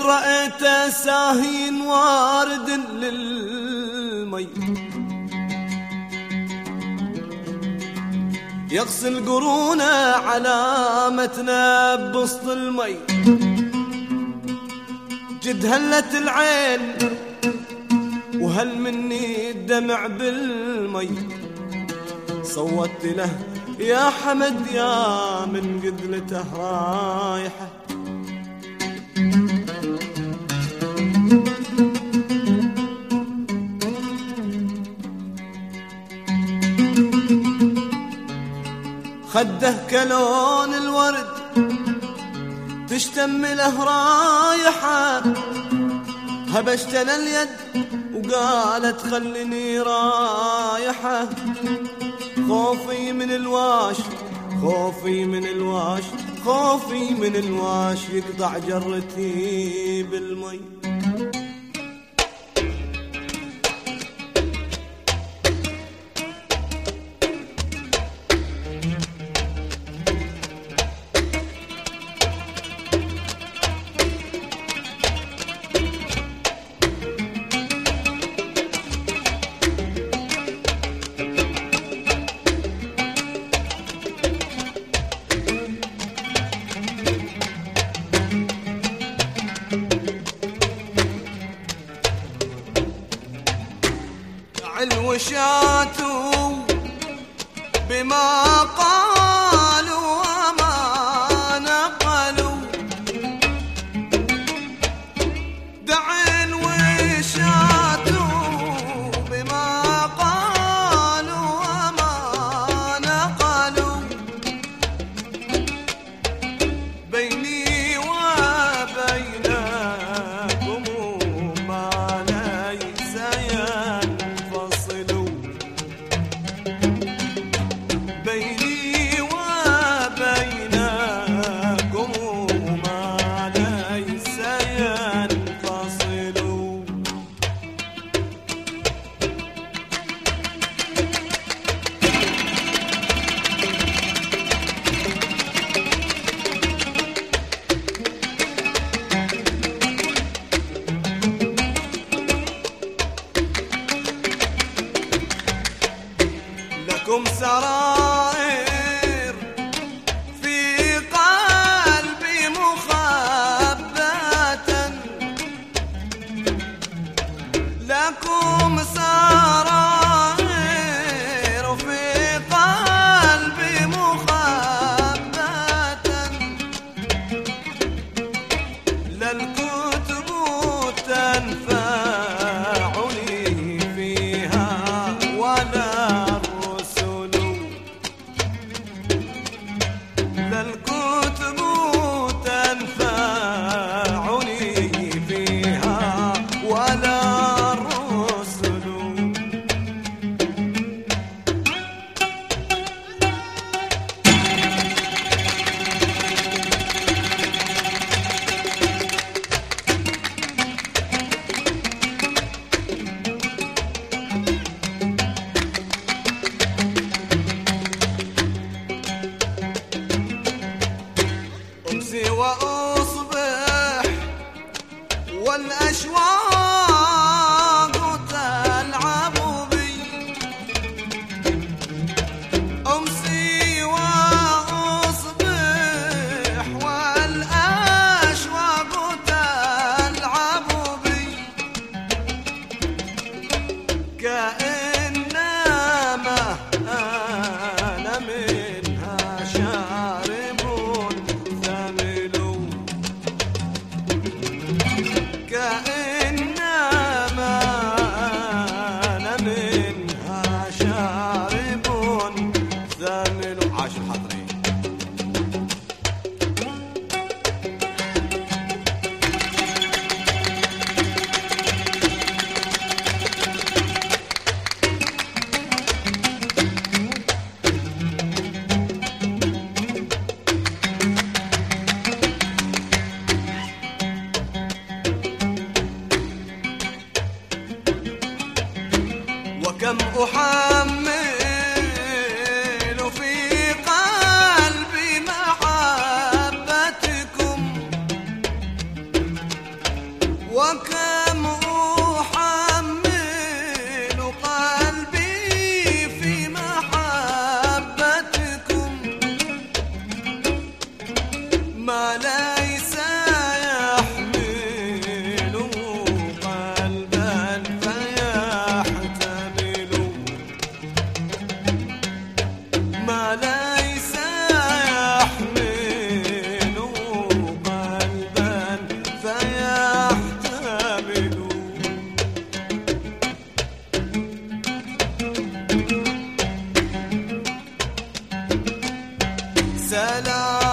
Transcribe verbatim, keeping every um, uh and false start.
رأيته ساهين وارد للمي يغسل قرونه علامتنا بوسط المي جد هلت العين وهل مني الدمع بالمي صوت له يا حمد يا من قذلته رايحه خده كلون الورد تشتم له رايحه هبشت اليد وقالت خلني رايحه خوفي من الواش خوفي من الواش خوفي من الواش يقطع جرتي بالمي الوشاتوا بما قالوا وما نقلوا دع الوشاتوا بما قالوا وما نقلوا بيني وبينكم ما ليس بيني وبينكم ما ليس ينفصل لكم سرائر في قلبي مخبأة لكم سرائر في قلبي مخبأة لا الكتب تنفعني فيها ولا لا